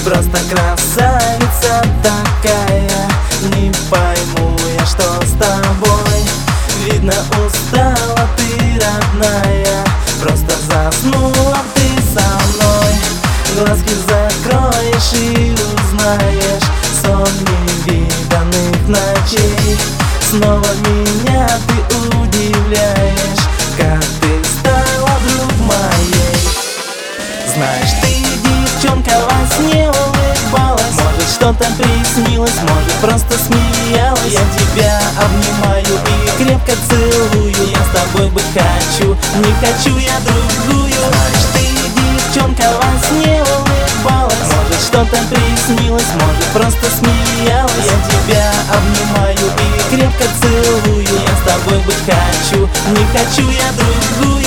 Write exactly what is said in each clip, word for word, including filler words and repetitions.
просто красавица такая. Не пойму я, что с тобой. Видно, устала ты, родная. Просто заснула ты со мной. Глазки закроешь и узнаешь сон невиданных ночей. Снова меня ты удивляешь, как ты стала друг моей. Знаешь, ты, девчонка, во сне улыбалась. Может, что-то приснилось, может, просто смеялась. Я тебя обнимаю и крепко целую. Я с тобой быть хочу, не хочу я другую. Знаешь, ты, девчонка, во сне улыбалась. Может, что-то приснилось, может, просто смеялась. Я тебя обнимаю и крепко целую. Я с тобой быть хочу, не хочу я другую.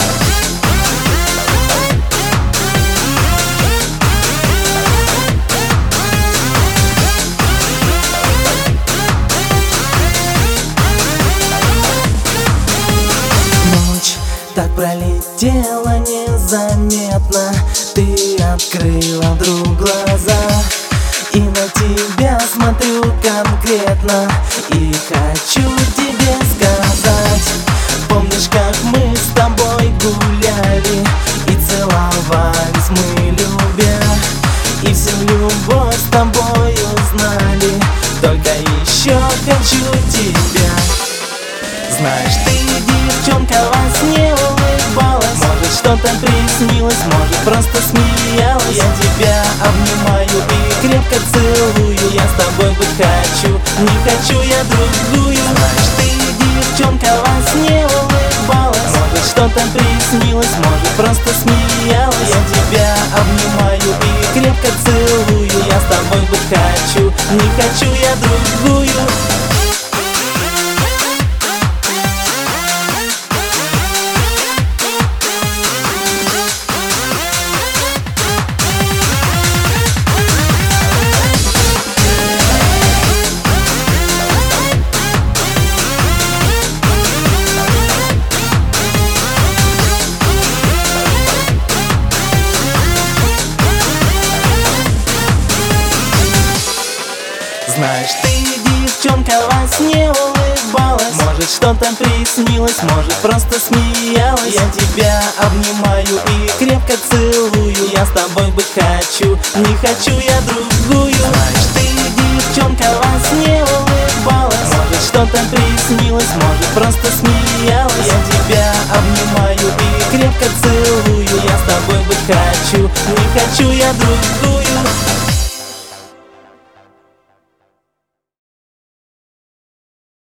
Так пролетела незаметно. Ты открыла вдруг глаза, и на тебя смотрю конкретно. И хочу тебе сказать: помнишь, как мы с тобой гуляли и целовались мы, любя, и всю любовь с тобой узнали. Только еще хочу тебя. Знаешь, ты, девчонка, во сне улыбалась. Может, что-то приснилось, может, просто смеялась. Я тебя обнимаю и крепко целую. Я с тобой быть хочу, не хочу я другую. Знаешь, ты, девчонка, во сне улыбалась. Может, что-то приснилось, может, просто смеялась. Я тебя обнимаю и крепко целую. Я с тобой быть хочу, не хочу я другую. Знаешь, ты, девчонка, во сне улыбалась. Может, что-то приснилось, может, просто смеялась. Я тебя обнимаю и крепко целую. Я с тобой быть хочу, не хочу я другую. Знаешь, ты, девчонка, во сне улыбалась. Может, что-то приснилось, может, просто смеялась. Я тебя обнимаю и крепко целую. Я с тобой быть хочу, не хочу я другую.